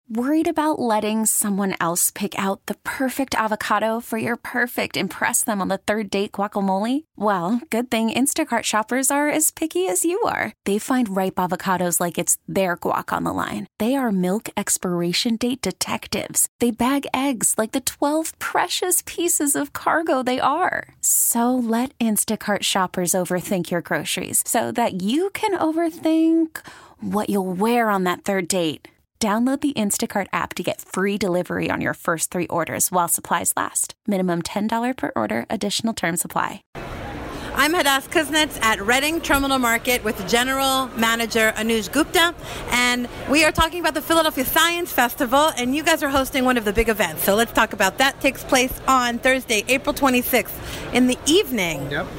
Worried about letting someone else pick out the perfect avocado for your perfect impress them on the third date guacamole? Well, good thing Instacart shoppers are as picky as you are. They find ripe avocados like it's their guac on the line. They are milk expiration date detectives. They bag eggs like the 12 precious pieces of cargo they are. So let Instacart shoppers overthink your groceries so that you can overthink what you'll wear on that third date. Download the Instacart app to get free delivery on your first 3 orders while supplies last. Minimum $10 per order. Additional terms apply. I'm Hadass Kuznets at Reading Terminal Market with General Manager Anuj Gupta, and we are talking about the Philadelphia Science Festival, and you guys are hosting one of the big events. So let's talk about that. It takes place on Thursday, April 26th in the evening. Yep.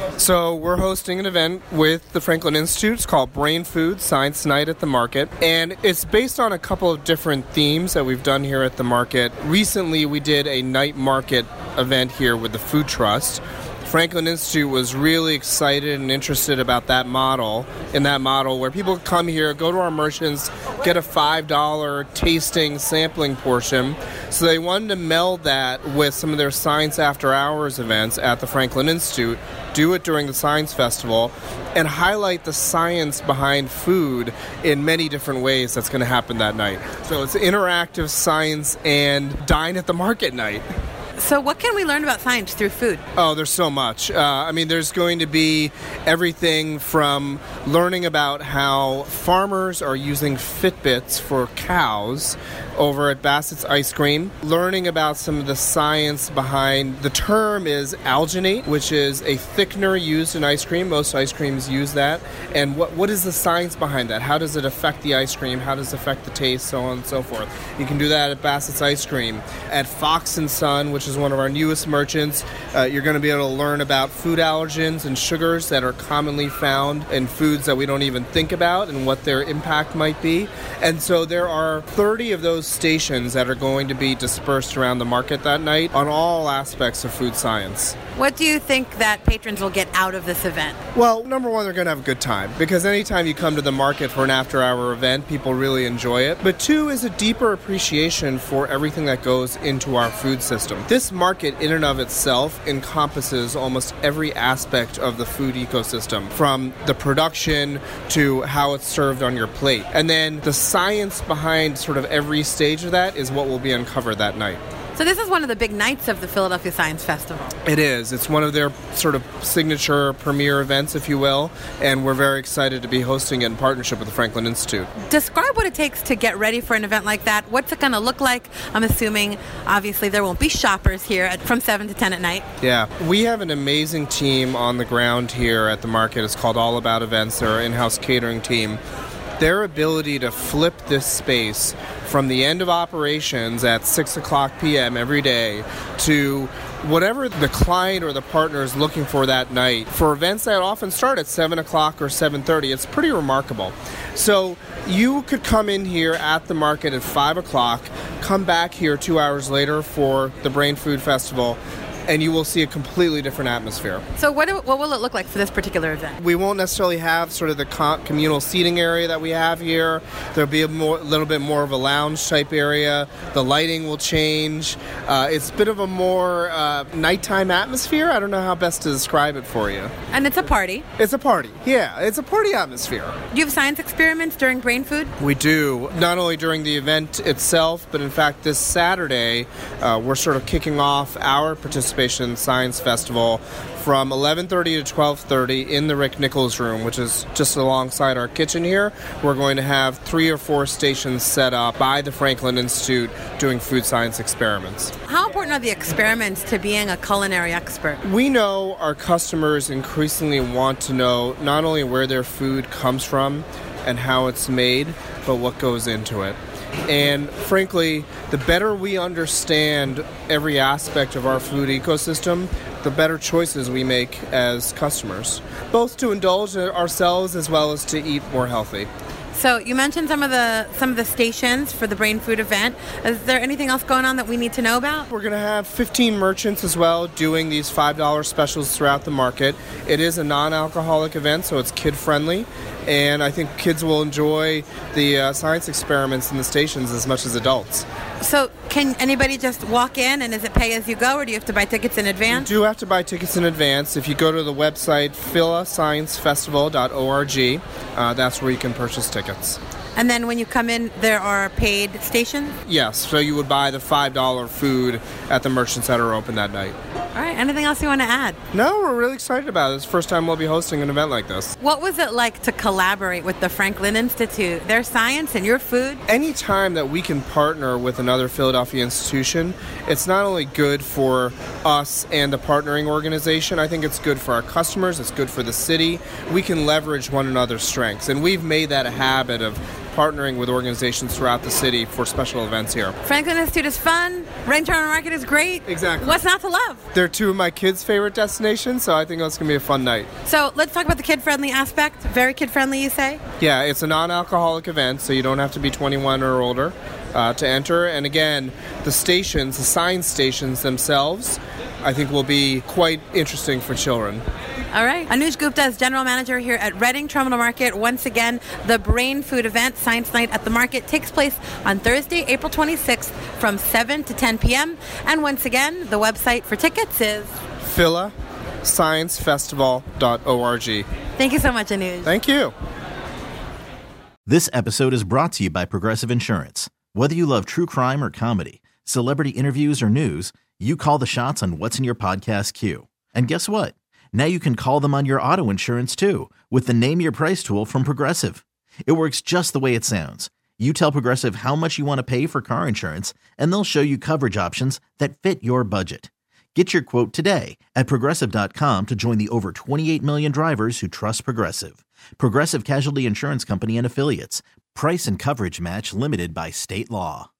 So we're hosting an event with the Franklin Institute. It's called Brain Food Science Night at the Market. And it's based on a couple of different themes that we've done here at the market. Recently, we did a night market event here with the Food Trust. Franklin Institute was really excited and interested about that model, where people come here, go to our merchants, get a $5 tasting sampling portion. So they wanted to meld that with some of their Science After Hours events at the Franklin Institute, do it during the Science Festival, and highlight the science behind food in many different ways that's going to happen that night. So it's interactive science and dine at the market night. So what can we learn about science through food? Oh, there's so much. There's going to be everything from learning about how farmers are using Fitbits for cows over at Bassett's Ice Cream, learning about some of the science behind, the term is alginate, which is a thickener used in ice cream. Most ice creams use that. And what is the science behind that? How does it affect the ice cream? How does it affect the taste? So on and so forth. You can do that at Bassett's Ice Cream. At Fox & Son, which is one of our newest merchants, you're going to be able to learn about food allergens and sugars that are commonly found in foods that we don't even think about and what their impact might be. And so there are 30 of those stations that are going to be dispersed around the market that night on all aspects of food science. What do you think that patrons will get out of this event? Well, number one, they're going to have a good time, because anytime you come to the market for an after-hour event, people really enjoy it. But two is a deeper appreciation for everything that goes into our food system. This market in and of itself encompasses almost every aspect of the food ecosystem, from the production to how it's served on your plate. And then the science behind sort of every stage of that is what will be uncovered that night. So this is one of the big nights of the Philadelphia Science Festival. It is. It's one of their sort of signature premier events, if you will, and we're very excited to be hosting it in partnership with the Franklin Institute. Describe what it takes to get ready for an event like that. What's it going to look like? I'm assuming, obviously, there won't be shoppers here from 7 to 10 at night. Yeah. We have an amazing team on the ground here at the market. It's called All About Events. They're our in-house catering team. Their ability to flip this space from the end of operations at 6 o'clock p.m. every day to whatever the client or the partner is looking for that night, for events that often start at 7 o'clock or 7:30, it's pretty remarkable. So you could come in here at the market at 5 o'clock, come back here 2 hours later for the Brain Food Festival, and you will see a completely different atmosphere. So what will it look like for this particular event? We won't necessarily have sort of the communal seating area that we have here. There'll be a little bit more of a lounge type area. The lighting will change. It's a bit of a more nighttime atmosphere. I don't know how best to describe it for you. And it's a party. It's a party. Yeah, it's a party atmosphere. Do you have science experiments during Brain Food? We do. Not only during the event itself, but in fact this Saturday, we're sort of kicking off our participation in the Science Festival from 11:30 to 12:30 in the Rick Nichols room, which is just alongside our kitchen here. We're going to have 3 or 4 stations set up by the Franklin Institute doing food science experiments. How important are the experiments to being a culinary expert? We know our customers increasingly want to know not only where their food comes from and how it's made, but what goes into it. And frankly, the better we understand every aspect of our food ecosystem, the better choices we make as customers, both to indulge ourselves as well as to eat more healthy. So you mentioned some of the stations for the Brain Food event. Is there anything else going on that we need to know about? We're going to have 15 merchants as well doing these $5 specials throughout the market. It is a non-alcoholic event, so it's kid-friendly, and I think kids will enjoy the science experiments in the stations as much as adults. So can anybody just walk in, and is it pay as you go, or do you have to buy tickets in advance? You do have to buy tickets in advance. If you go to the website philasciencefestival.org, that's where you can purchase tickets. And then when you come in, there are paid stations? Yes, so you would buy the $5 food at the merchants that are open that night. All right, anything else you want to add? No, we're really excited about it. It's the first time we'll be hosting an event like this. What was it like to collaborate with the Franklin Institute? Their science and your food? Any time that we can partner with another Philadelphia institution, it's not only good for us and the partnering organization, I think it's good for our customers, it's good for the city. We can leverage one another's strengths, and we've made that a habit of partnering with organizations throughout the city for special events here. Franklin Institute is fun. Reading Terminal Market is great. Exactly. What's not to love? They're two of my kids' favorite destinations, so I think it's going to be a fun night. So let's talk about the kid-friendly aspect. Very kid-friendly, you say? Yeah, it's a non-alcoholic event, so you don't have to be 21 or older to enter. And again, the stations, the science stations themselves, I think will be quite interesting for children. All right. Anuj Gupta is General Manager here at Reading Terminal Market. Once again, the Brain Food event, Science Night at the Market, takes place on Thursday, April 26th from 7 to 10 p.m. And once again, the website for tickets is philasciencefestival.org. Thank you so much, Anuj. Thank you. This episode is brought to you by Progressive Insurance. Whether you love true crime or comedy, celebrity interviews or news, you call the shots on what's in your podcast queue. And guess what? Now you can call them on your auto insurance too with the Name Your Price tool from Progressive. It works just the way it sounds. You tell Progressive how much you want to pay for car insurance, and they'll show you coverage options that fit your budget. Get your quote today at Progressive.com to join the over 28 million drivers who trust Progressive. Progressive Casualty Insurance Company and Affiliates. Price and coverage match limited by state law.